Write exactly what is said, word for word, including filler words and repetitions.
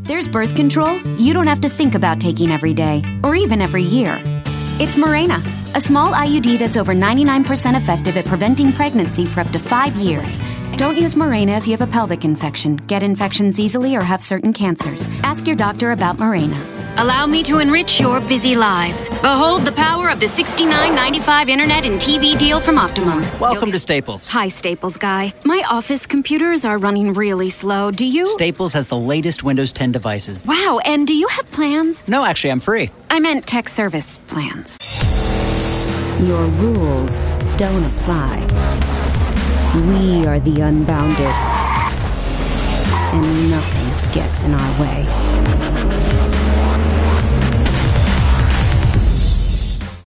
There's birth control you don't have to think about taking every day, or even every year. It's Mirena, a small I U D that's over ninety-nine percent effective at preventing pregnancy for up to five years. Don't use Mirena if you have a pelvic infection, get infections easily, or have certain cancers. Ask your doctor about Mirena. Allow me to enrich your busy lives. Behold the power of the sixty-nine ninety-five internet and T V deal from Optimum. Welcome You'll... to Staples. Hi, Staples guy. My office computers are running really slow. Do you... Staples has the latest Windows ten devices. Wow, and do you have plans? No, actually, I'm free. I meant tech service plans. Your rules don't apply. We are the unbounded, and nothing gets in our way.